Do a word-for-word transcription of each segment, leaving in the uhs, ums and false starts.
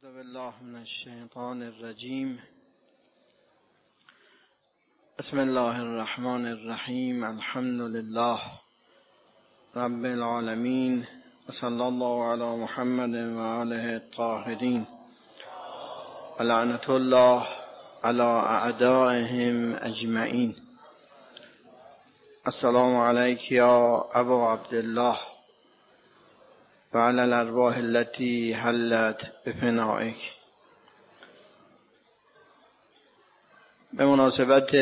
اعوذ بالله من الشیطان الرجیم. بسم الله الرحمن الرحیم. الحمد لله رب العالمین و صلی الله علی محمد و آله الطاهرین و لعنت الله علی اعدائهم اجمعین. السلام علیک یا ابا عبدالله و علی الارواح التي حلت بفنائک. به مناسبت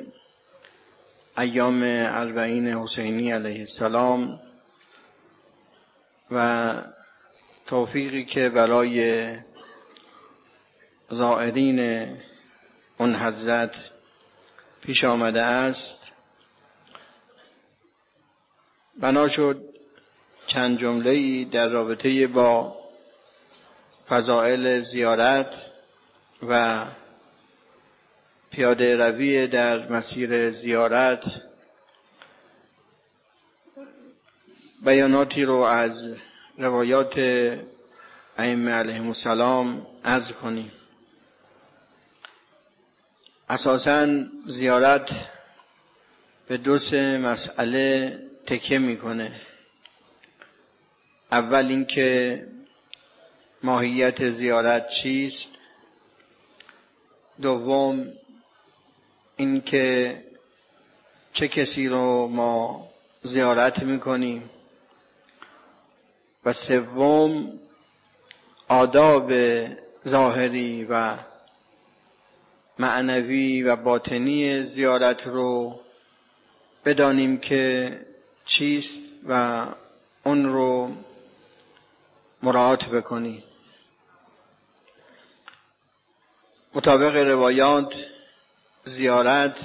ایام اربعین حسینی علیه السلام و توفیقی که برای زائرین اون حضرت پیش آمده است، بنا شد چند جمله‌ای در رابطه با فضائل زیارت و پیاده روی در مسیر زیارت بیاناتی رو از روایات ائمه علیهم السلام عرض کنیم. اساساً زیارت به دو سه مسئله تکیه میکنه. اول اینکه ماهیت زیارت چیست، دوم اینکه چه کسی رو ما زیارت میکنیم و سوم آداب ظاهری و معنوی و باطنی زیارت رو بدانیم که چیست و اون رو مراعات بکنیم. مطابق روایات زیارت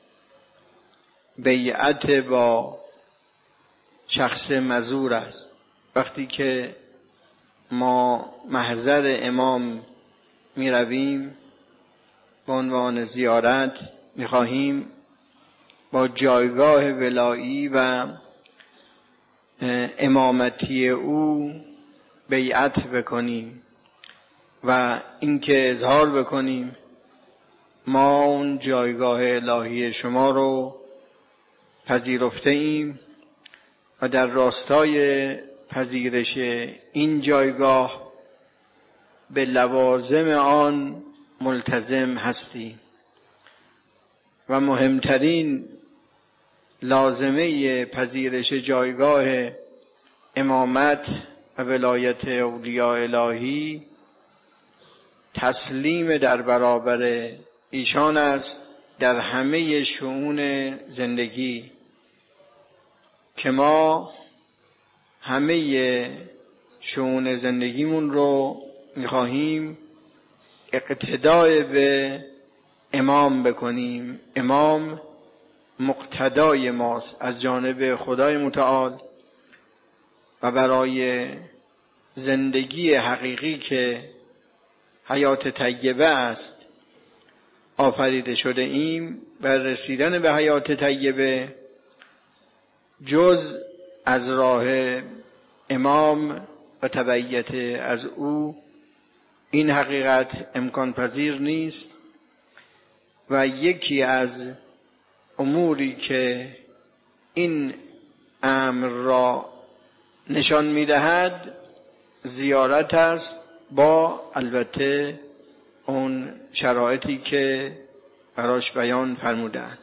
بیعت با شخص مزور است. وقتی که ما محضر امام می رویم به عنوان زیارت، می خواهیم با جایگاه ولایی و امامتی او بیعت بکنیم و اینکه اظهار بکنیم ما اون جایگاه الهی شما رو پذیرفته ایم و در راستای پذیرش این جایگاه به لوازم آن ملتزم هستیم. و مهمترین لازمه پذیرش جایگاه امامت و ولایت اولیاء الهی تسلیم در برابر ایشان است در همه شؤون زندگی، که ما همه شؤون زندگیمون رو می‌خواهیم اقتدای به امام بکنیم. امام مقتدای ماست از جانب خدای متعال و برای زندگی حقیقی که حیات طیبه است آفریده شده ایم و رسیدن به حیات طیبه جز از راه امام و تبعیت از او این حقیقت امکان پذیر نیست. و یکی از اموری که این امر را نشان می‌دهد زیارت است، با البته اون شرایطی که براش بیان فرمودند.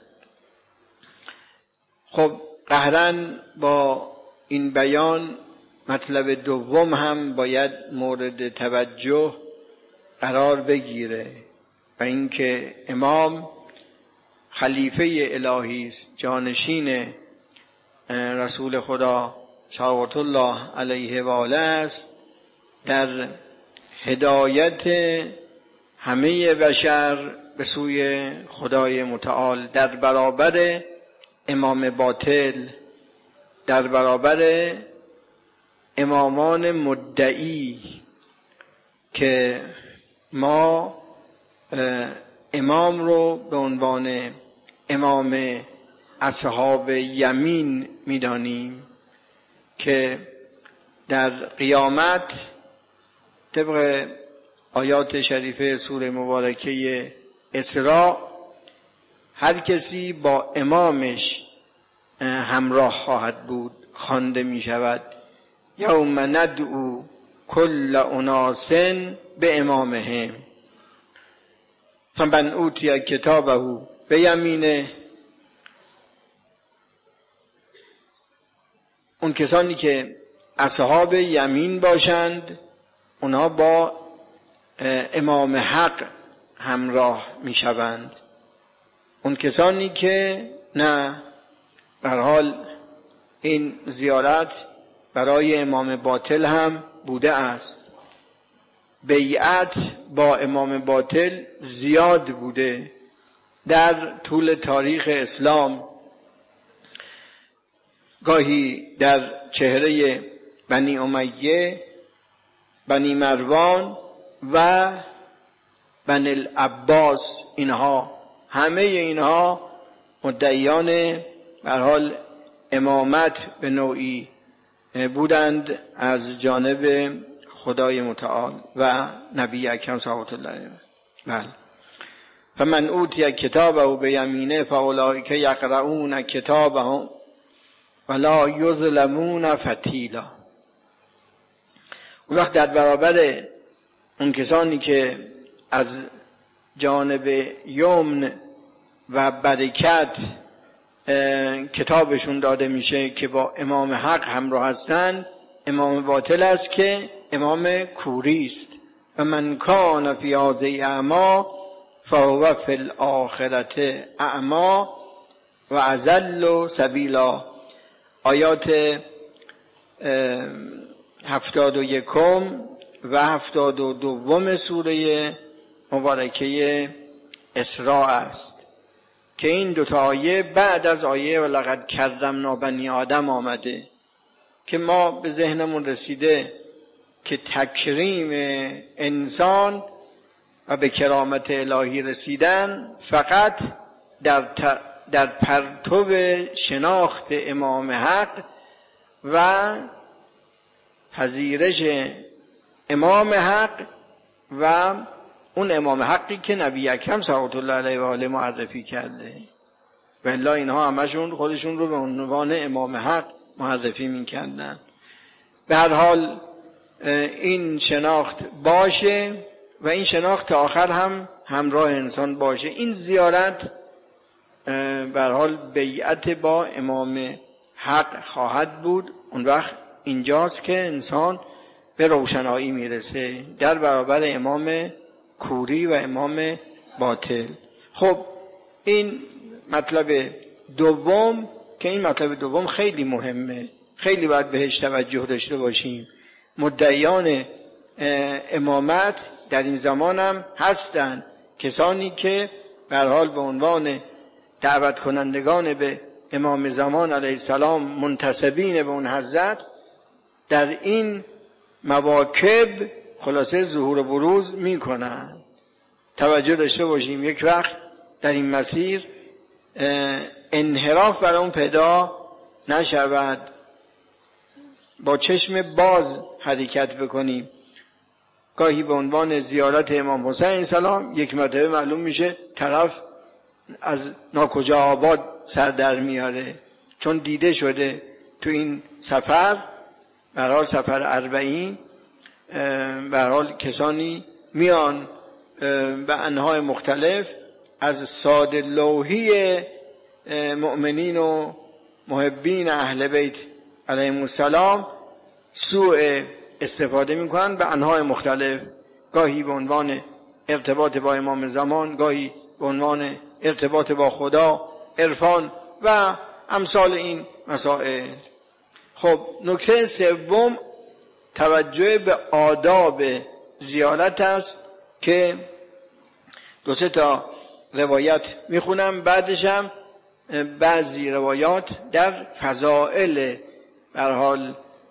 خب قهرن با این بیان مطلب دوم هم باید مورد توجه قرار بگیره و اینکه امام خلیفه الهی است، جانشین رسول خدا صلوات الله علیه و آله است، در هدایت همه بشر به سوی خدای متعال، در برابر امام باطل، در برابر امامان مدعی که ما امام رو به عنوان امام اصحاب یمین می‌دانیم که در قیامت طبق آیات شریفه سوره مبارکه اسراء هر کسی با امامش همراه خواهد بود خوانده می شود یوم ندعو کل اناس به امامهم فمن اوتی کتابه به یمینه. اون کسانی که اصحاب یمین باشند اونها با امام حق همراه می شوند. اون کسانی که نه، به هر حال این زیارت برای امام باطل هم بوده است، بیعت با امام باطل زیاد بوده در طول تاریخ اسلام. گاهی در چهره بنی امیه، بنی مروان و بنی العباس، اینها همه اینها مدعیان به هر حال امامت به نوعی بودند از جانب خدای متعال و نبی اکرم صلوات الله علیه. بله. فمن اوتی کتابه بیمینه فاولئک یقرؤون کتابهم ولا یظلمون فتیلا. اون وقت در برابر اون کسانی که از جانب یمن و برکت کتابشون داده میشه که با امام حق همراه هستند، امام باطل است که امام کوری است. و من کان فی هذه اعمی فهو فی الاخرة اعمی و اضل سبیلا. آیات هفتاد و یکم و هفتاد و دوم سوره مبارکه اسراء است که این دوتا آیه بعد از آیه ولقد کرمنا بنی آدم آمده که ما به ذهنمون رسیده که تکریم انسان و به کرامت الهی رسیدن فقط در, در پرتو شناخت امام حق و پذیرش امام حق و اون امام حقی که نبی اکرم صلوات الله علیه و آله معرفی کرده. و الا اینها همشون خودشون رو به عنوان امام حق معرفی میکردن. به هر حال این شناخت باشه و این شناخت آخر هم همراه انسان باشه. این زیارت به هر حال بیعت با امام حق خواهد بود. اون وقت اینجاست که انسان به روشنایی میرسه در برابر امام کوری و امام باطل. خب این مطلب دوم که این مطلب دوم خیلی مهمه، خیلی باید بهش توجه داشته باشیم. مدعیان امامت در این زمان هم هستند، کسانی که به هر حال به عنوان دعوت کنندگان به امام زمان علیه السلام منتسبین به اون حضرت در این مواکب خلاصه ظهور و بروز میکنن. توجه داشته باشیم یک وقت در این مسیر انحراف برای اون پیدا نشود، با چشم باز حرکت بکنیم. گاهی به عنوان زیارت امام حسین علیه السلام یک مرتبه معلوم میشه طرف از ناکجا آباد سر در میاره، چون دیده شده تو این سفر به هر حال سفر اربعین به هر حال کسانی میان به انواع مختلف از ساده لوحی مؤمنین و محبین اهل بیت علیهم السلام سوء استفاده میکنن به انواع مختلف، گاهی به عنوان ارتباط با امام زمان، گاهی به عنوان ارتباط با خدا، عرفان و امثال این مسائل. خب نکته سوم توجه به آداب زیارت است که دو سه تا روایت میخونم، بعدش هم بعضی روایات در فضائل به هر حال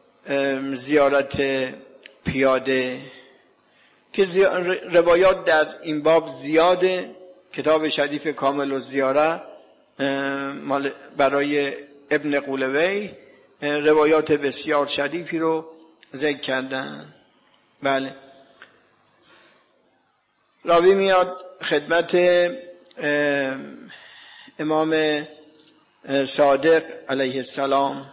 زیارت پیاده که روایات در این باب زیاده. کتاب شریف کامل الزیاره برای ابن قولوی روایات بسیار شریفی رو ذکر کردن. بله. راوی میاد خدمت امام صادق علیه السلام،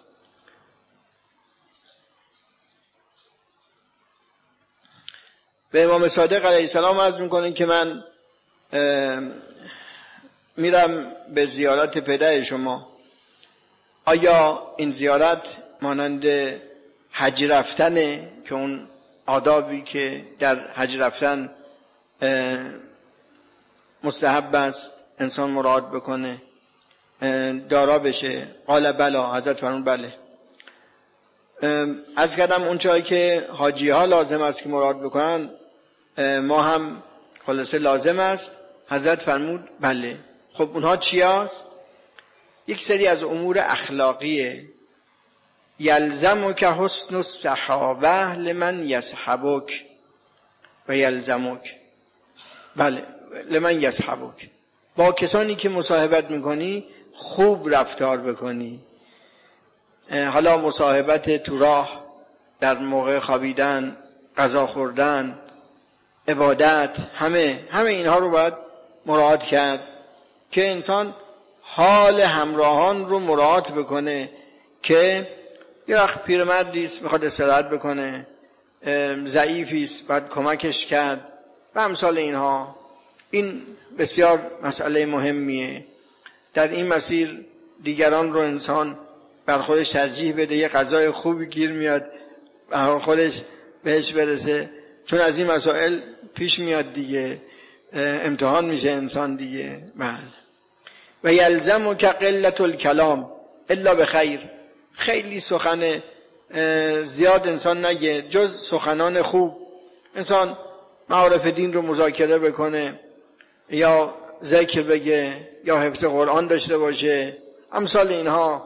به امام صادق علیه السلام عرض میکنه که من میرم به زیارت پدر شما، آیا این زیارت مانند حج رفتنه که اون آدابی که در حج رفتن مستحب است انسان مراعات بکنه دارا بشه؟ قال بلا، حضرت فرمود بله. از کردم اون چایی که حاجی ها لازم است که مراعات بکنن ما هم خلاصه لازم است؟ حضرت فرمود بله. خب اونها چی هست؟ یک سری از امور اخلاقیه. یلزمک حسن الصحابه لمن یصحبک و یلزمک، بله لمن یصحبک، با کسانی که مصاحبت میکنی خوب رفتار بکنی. حالا مصاحبت تو راه، در موقع خوابیدن، غذا خوردن، عبادت، همه همه اینها رو باید مراعات کرد که انسان حال همراهان رو مراعات بکنه که یه وقت پیرمردی است میخواد استراحت بکنه، ضعیفی است باید کمکش کرد و امثال اینها. این بسیار مسئله مهمیه. در این مسیر دیگران رو انسان بر خودش ترجیح بده، یه غذای خوبی گیر میاد بر خودش بهش برسه، چون از این مسائل پیش میاد دیگه، امتحان میشه انسان دیگه. بله. و یلزمک قلة الکلام الا بخیر، خیلی سخن زیاد انسان نگه جز سخنان خوب. انسان معارف دین رو مذاکره بکنه یا ذکر بگه یا حفظ قرآن داشته باشه، امثال اینها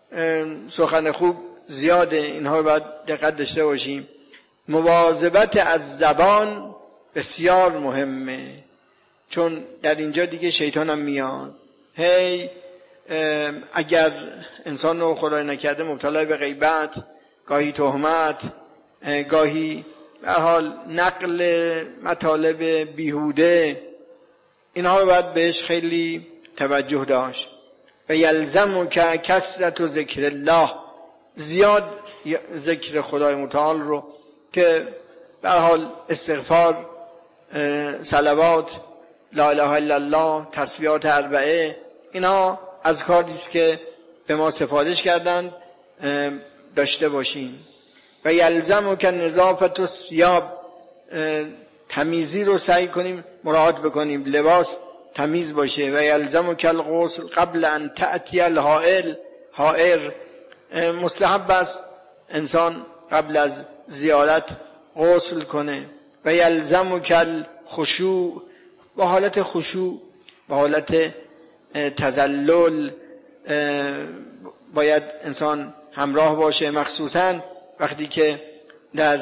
سخن خوب زیاده، اینها رو باید دقت داشته باشیم. مواظبت از زبان بسیار مهمه، چون در اینجا دیگه شیطان هم میاد. هی اگر انسان رو خدای نکرده مبتلا به غیبت، گاهی تهمت، گاهی به هر حال نقل مطالب بیهوده، اینها رو باید بهش خیلی توجه داشت. و یلزمک کثرت ذکر الله، زیاد ذکر خدای متعال رو که به هر حال استغفار، صلوات، لا اله الا الله، تسبیحات اربعه، اینها اذکاری است که به ما سفارش کردند داشته باشیم. و یلزمک نظافت الثیاب، تمیزی رو سعی کنیم مراعات بکنیم، لباس تمیز باشه. و یلزمک الغسل قبل ان تأتی الحائل، حائر مستحب است انسان قبل از زیارت غسل کنه. و یلزمک الخشوع، با حالت خشوع، با حالت تذلل باید انسان همراه باشه، مخصوصا وقتی که در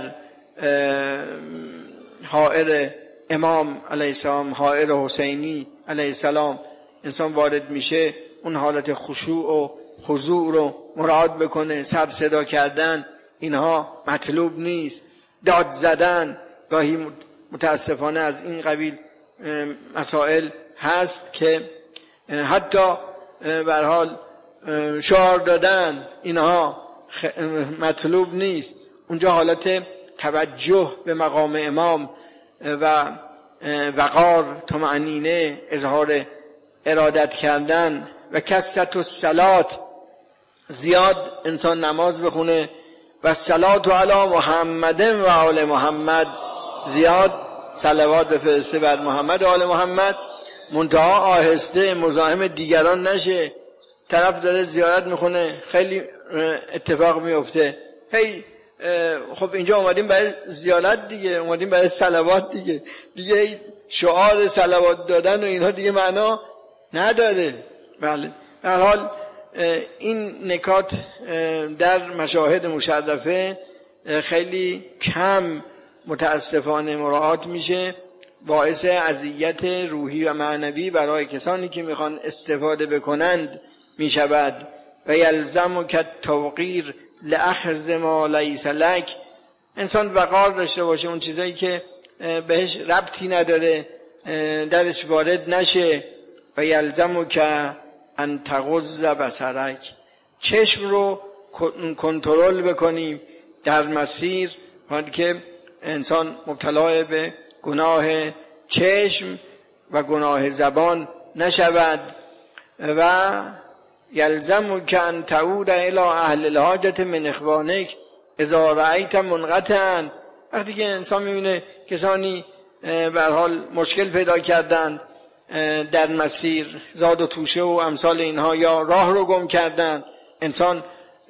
حائر امام علیه السلام، حائر حسینی علیه السلام انسان وارد میشه، اون حالت خشوع و خضوع رو مراعات بکنه. سر صدا کردن اینها مطلوب نیست، داد زدن گاهی متاسفانه از این قبیل مسائل هست که حتی به هر حال شعار دادن اینها مطلوب نیست. اونجا حالت توجه به مقام امام و وقار، طمأنینه، اظهار ارادت کردن. و کثرت الصلات، زیاد انسان نماز بخونه. و صلات علی محمد و آل محمد، زیاد صلوات بفرسته بر محمد و آل محمد، منتها آهسته، مزاحم دیگران نشه. طرف داره زیارت میخونه، خیلی اتفاق میفته، هی خب اینجا اومدیم برای زیارت دیگه، اومدیم برای صلوات دیگه، دیگه شعار صلوات دادن و اینها دیگه معنا نداره. بله، در حال این نکات در مشاهد مشرفه خیلی کم متاسفانه مراعات میشه، باعث اذیت روحی و معنوی برای کسانی که میخوان استفاده بکنند میشود. و یلزمک التوقیر لاخذ ما لیس لک، انسان وقار داشته باشه، اون چیزایی که بهش ربطی نداره درش وارد نشه. و یلزمو که ان تغض بصرک، چشم رو کنترل بکنیم در مسیر وقتی که انسان مبتلا به گناه چشم و گناه زبان نشود. و یلزمو که ان تعود الی اهل الحاجت من اخوانک اذا رأیت منقطعا، وقتی که انسان میبینه کسانی به هر حال مشکل پیدا کردن در مسیر، زاد و توشه و امثال اینها، یا راه رو گم کردن، انسان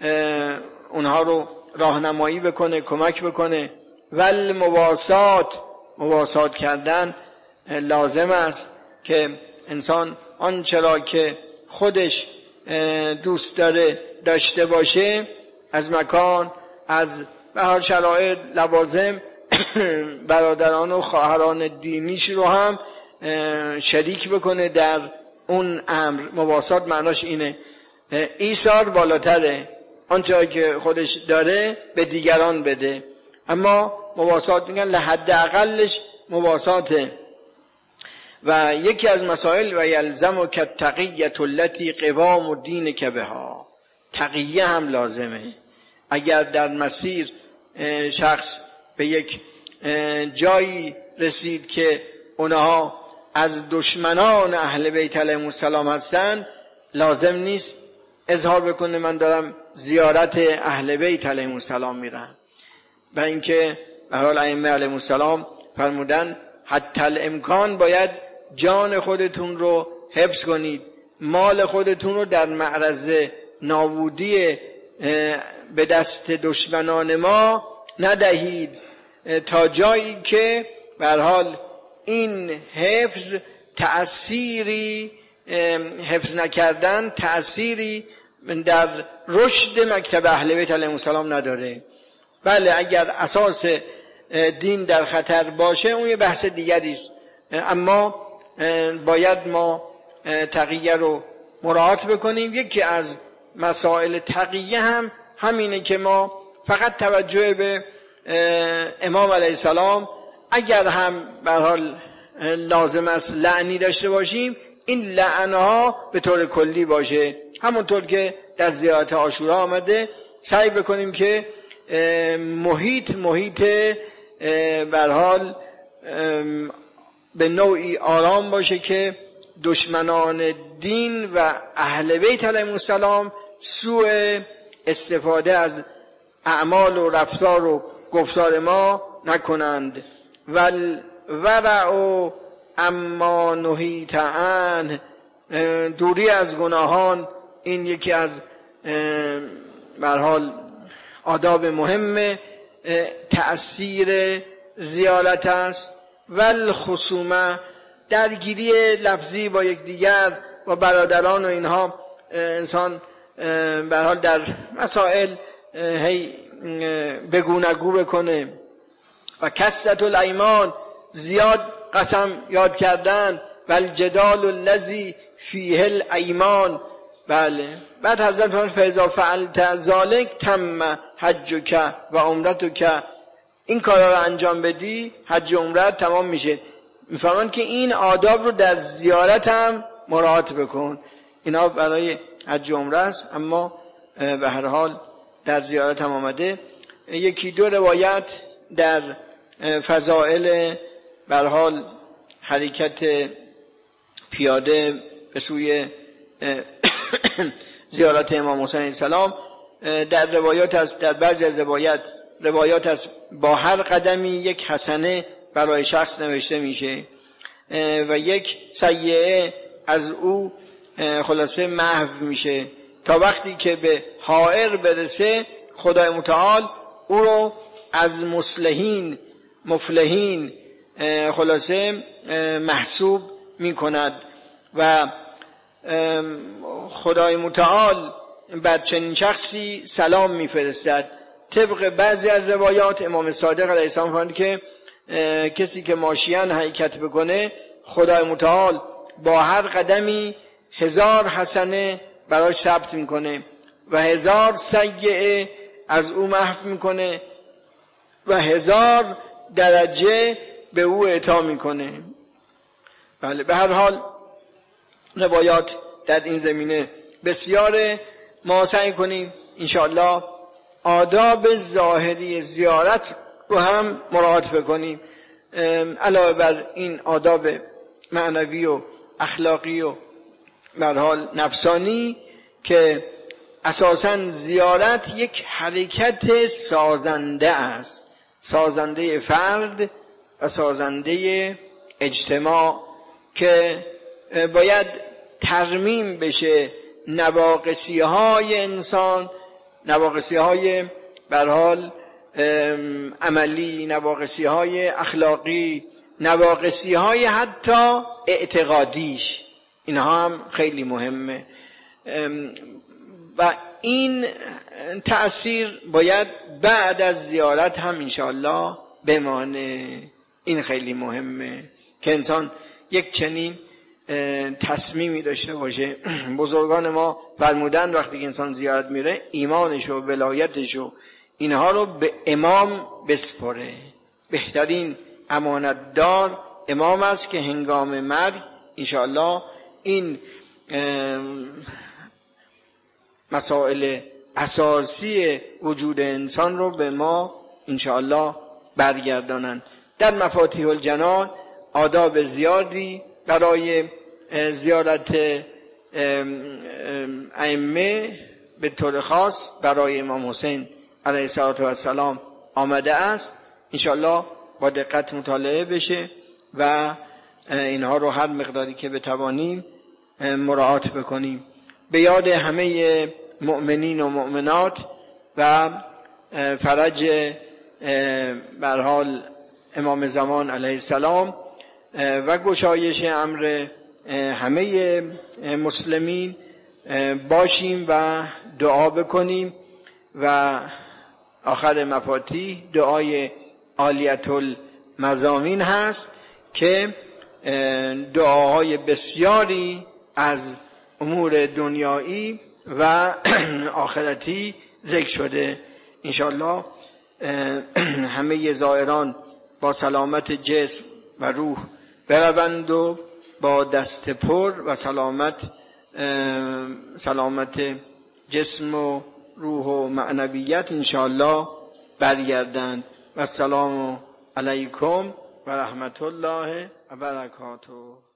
اونها رو راهنمایی بکنه، کمک بکنه. ول مواسات، مواسات کردن لازم است که انسان آنچه را که خودش دوست داره داشته باشه از مکان، از به هر شرایط، لوازم، برادران و خواهران دینیش رو هم شریک بکنه در اون امر. مواسات معناش اینه ایثار بالاتره، آنچه که خودش داره به دیگران بده، اما مواسات میگن لحد اقلش مواساته. و یکی از مسائل و یلزم که تقییت التی قوام الدین که بها، تقیه هم لازمه. اگر در مسیر شخص به یک جایی رسید که اونها از دشمنان اهل بیت علیهم السلام هستن، لازم نیست اظهار بکنه من دارم زیارت اهل بیت علیهم السلام میرم. و اینکه به هر حال ائمه علیهم السلام فرمودن حتی الامکان باید جان خودتون رو حفظ کنید، مال خودتون رو در معرض نابودی به دست دشمنان ما ندهید، تا جایی که به هر حال این حفظ تأثیری، حفظ نکردن تأثیری در رشد مکتب اهل بیت علیهم السلام نداره. بله اگر اساس دین در خطر باشه اون یه بحث دیگری است، اما باید ما تقیه رو مراعات بکنیم. یکی از مسائل تقیه هم همینه که ما فقط توجه به امام علیه السلام، اگر هم به هر حال لازم است لعنی داشته باشیم، این لعنها به طور کلی باشه، همونطور که در زیارت عاشورا آمده. سعی بکنیم که محیط محیط به هر حال به نوعی آرام باشه که دشمنان دین و اهل بیت علیهم السلام سوء استفاده از اعمال و رفتار و گفتار ما نکنند. ول ورع اما نهیت عنه، دوری از گناهان، این یکی از به هر حال آداب مهم تأثیر زیارت است. ول خصومه، درگیری لفظی با یکدیگر و برادران و اینها، انسان به هر حال در مسائل هی بگونگو بکنه. و کثرت الایمان، زیاد قسم یاد کردن. و الجدال الذی فیه الایمان. بله بعد حضرت فرمود فاذا فعلت ذلک تم حجک و عمرتک، این کارا رو انجام بدی حج و عمرت تمام میشه. میفهمن که این آداب رو در زیارت هم مراعات بکن. اینا برای حج و عمره است، اما به هر حال در زیارت هم آمده. یکی دو روایت در فضائل به هر حال حرکت پیاده به سوی زیارت امام حسین علیه السلام در روایات است، در بعضی از روایات روایات است با هر قدمی یک حسنه برای شخص نوشته میشه و یک سیئه از او خلاصه محو میشه، تا وقتی که به حائر برسه خدای متعال او رو از مصلحین مفلحین خلاصه محسوب میکند. و خدای متعال بر چنین شخصی سلام میفرستد. طبق بعضی از روایات امام صادق علیه السلام فرمود که کسی که ماشیان حرکت بکنه خدای متعال با هر قدمی هزار حسنه براش ثبت میکنه و هزار سیئه از او محو میکنه و هزار درجه به او اعطا میکنه. بله، به هر حال روایات در این زمینه بسیاره. ما سعی کنیم انشاءالله آداب ظاهری زیارت رو هم مراعات بکنیم، علاوه بر این آداب معنوی و اخلاقی و به هر حال نفسانی که اساساً زیارت یک حرکت سازنده است، سازنده فرد و سازنده اجتماع، که باید ترمیم بشه نواقصی های انسان، نواقصی های به هر حال عملی، نواقصی های اخلاقی، نواقصی های حتی اعتقادیش. اینها هم خیلی مهمه و این تأثیر باید بعد از زیارت هم انشاءالله بمانه. این خیلی مهمه که انسان یک چنین تصمیمی داشته باشه. بزرگان ما فرمودن وقتی که انسان زیارت میره ایمانش و ولایتش و اینها رو به امام بسپره. بهترین امانتدار امام است که هنگام مرگ انشاءالله این مسائل اساسی وجود انسان رو به ما انشاءالله برگردانند. در مفاتیح الجنان آداب زیادی برای زیارت ائمه به طور خاص برای امام حسین علیه السلام آمده است. انشاءالله با دقت مطالعه بشه و اینها رو هر مقداری که بتوانیم مراعات بکنیم. به یاد همه مؤمنین و مؤمنات و فرج به هر حال امام زمان علیه السلام و گشایش امر همه مسلمین باشیم و دعا بکنیم. و آخر مفاتیح دعای عالیت المضامین هست که دعاهای بسیاری از امور دنیایی و آخرتی ذکر شده. انشاءالله همه زائران با سلامت جسم و روح بروند و با دست پر و سلامت سلامت جسم و روح و معنویت انشاءالله برگردند. و السلام علیکم و رحمت الله و برکاته.